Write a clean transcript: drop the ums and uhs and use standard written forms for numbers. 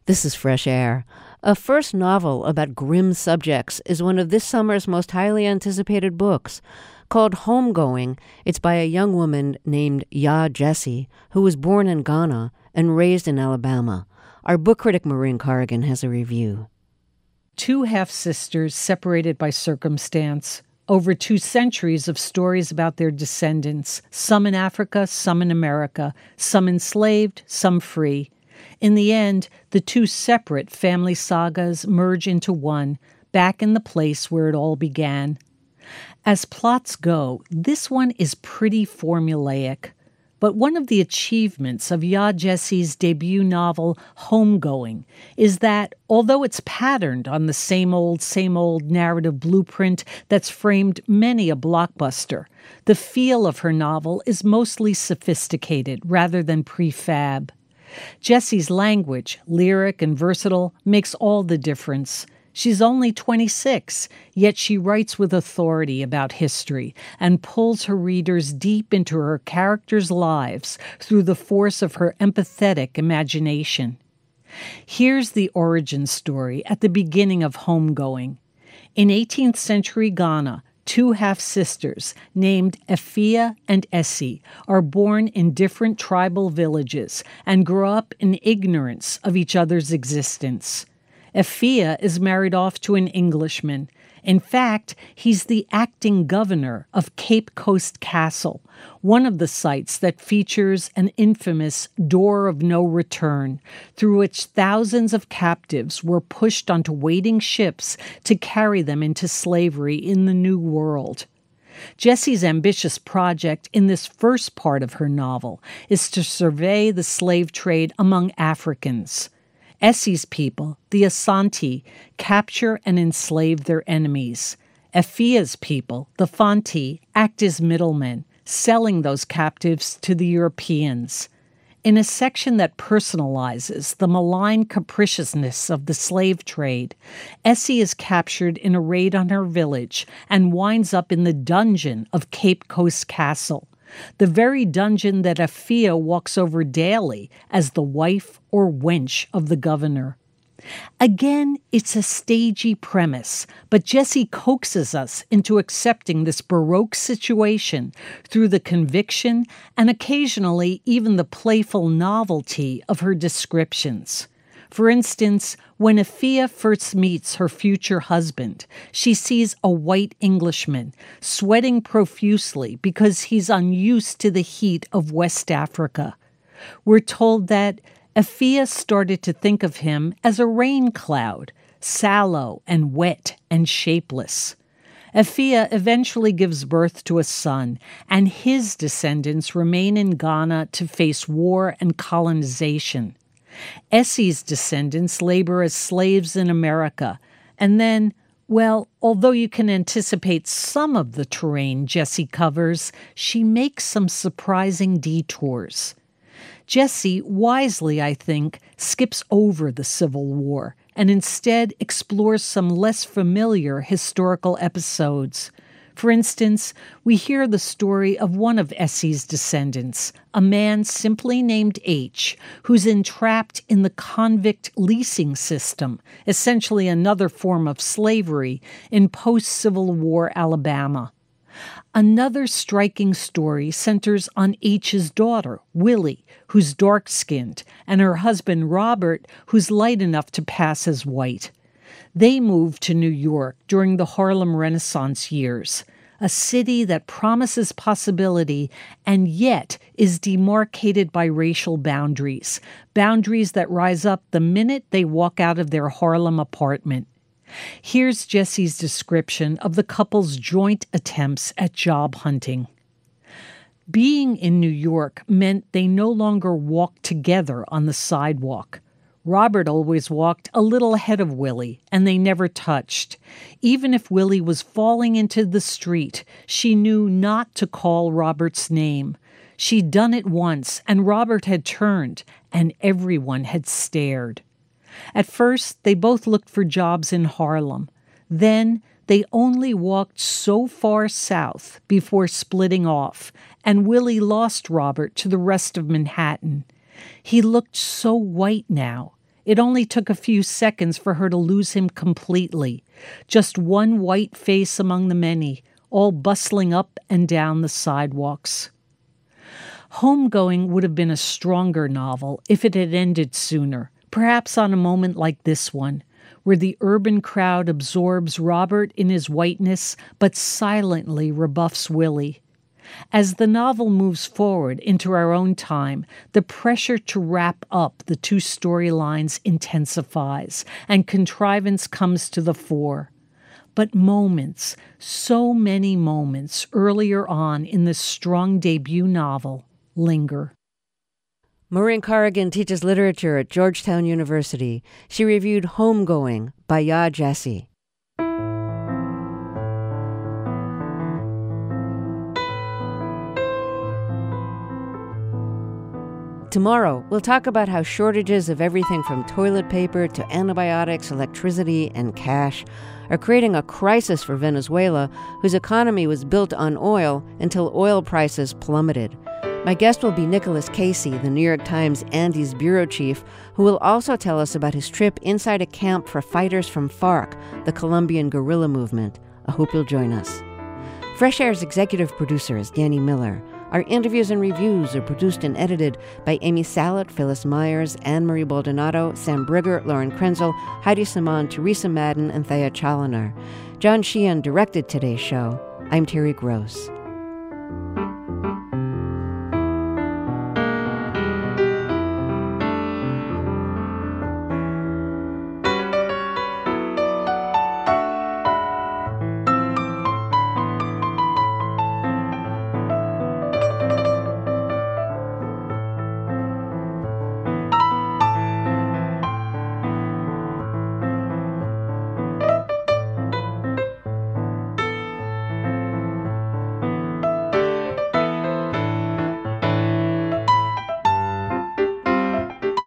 This is Fresh Air. A first novel about grim subjects is one of this summer's most highly anticipated books. Called Homegoing, it's by a young woman named Yaa Gyasi, who was born in Ghana and raised in Alabama. Our book critic Maureen Corrigan has a review. Two half-sisters separated by circumstance. Over 2 centuries of stories about their descendants, some in Africa, some in America, some enslaved, some free. In the end, the 2 separate family sagas merge into one, back in the place where it all began. As plots go, this one is pretty formulaic. But one of the achievements of Yaa Gyasi's debut novel, Homegoing, is that, although it's patterned on the same old narrative blueprint that's framed many a blockbuster, the feel of her novel is mostly sophisticated rather than prefab. Gyasi's language, lyric and versatile, makes all the difference. She's only 26, yet she writes with authority about history and pulls her readers deep into her characters' lives through the force of her empathetic imagination. Here's the origin story at the beginning of Homegoing. In 18th century Ghana, 2 half-sisters named Efia and Essie are born in different tribal villages and grow up in ignorance of each other's existence. Efia is married off to an Englishman. In fact, he's the acting governor of Cape Coast Castle, one of the sites that features an infamous door of no return, through which thousands of captives were pushed onto waiting ships to carry them into slavery in the New World. Gyasi's ambitious project in this first part of her novel is to survey the slave trade among Africans. Essie's people, the Asante, capture and enslave their enemies. Efia's people, the Fanti, act as middlemen, selling those captives to the Europeans. In a section that personalizes the malign capriciousness of the slave trade, Essie is captured in a raid on her village and winds up in the dungeon of Cape Coast Castle, the very dungeon that Efia walks over daily as the wife or wench of the governor. Again, it's a stagey premise, but Gyasi coaxes us into accepting this Baroque situation through the conviction and occasionally even the playful novelty of her descriptions. For instance, when Efia first meets her future husband, she sees a white Englishman sweating profusely because he's unused to the heat of West Africa. We're told that Efia started to think of him as a rain cloud, sallow and wet and shapeless. Efia eventually gives birth to a son, and his descendants remain in Ghana to face war and colonization. Essie's descendants labor as slaves in America, and then, well, although you can anticipate some of the terrain Gyasi covers, she makes some surprising detours. Gyasi, wisely, I think, skips over the Civil War and instead explores some less familiar historical episodes. For instance, we hear the story of one of Essie's descendants, a man simply named H, who's entrapped in the convict leasing system, essentially another form of slavery, in post-Civil War Alabama. Another striking story centers on H's daughter, Willie, who's dark-skinned, and her husband, Robert, who's light enough to pass as white. They moved to New York during the Harlem Renaissance years, a city that promises possibility and yet is demarcated by racial boundaries that rise up the minute they walk out of their Harlem apartment. Here's Gyasi's description of the couple's joint attempts at job hunting. Being in New York meant they no longer walked together on the sidewalk. Robert always walked a little ahead of Willie, and they never touched. Even if Willie was falling into the street, she knew not to call Robert's name. She'd done it once, and Robert had turned, and everyone had stared. At first, they both looked for jobs in Harlem. Then, they only walked so far south before splitting off, and Willie lost Robert to the rest of Manhattan. He looked so white now. It only took a few seconds for her to lose him completely. Just one white face among the many, all bustling up and down the sidewalks. Homegoing would have been a stronger novel if it had ended sooner, perhaps on a moment like this one, where the urban crowd absorbs Robert in his whiteness but silently rebuffs Willie. As the novel moves forward into our own time, the pressure to wrap up the two storylines intensifies, and contrivance comes to the fore. But moments, so many moments earlier on in this strong debut novel, linger. Maureen Corrigan teaches literature at Georgetown University. She reviewed Homegoing by Yaa Gyasi. Tomorrow, we'll talk about how shortages of everything from toilet paper to antibiotics, electricity, and cash are creating a crisis for Venezuela, whose economy was built on oil until oil prices plummeted. My guest will be Nicholas Casey, the New York Times Andes bureau chief, who will also tell us about his trip inside a camp for fighters from FARC, the Colombian guerrilla movement. I hope you'll join us. Fresh Air's executive producer is Danny Miller. Our interviews and reviews are produced and edited by Amy Salet, Phyllis Myers, Anne-Marie Baldonado, Sam Brigger, Lauren Krenzel, Heidi Saman, Teresa Madden, and Thea Chaloner. John Sheehan directed today's show. I'm Terry Gross.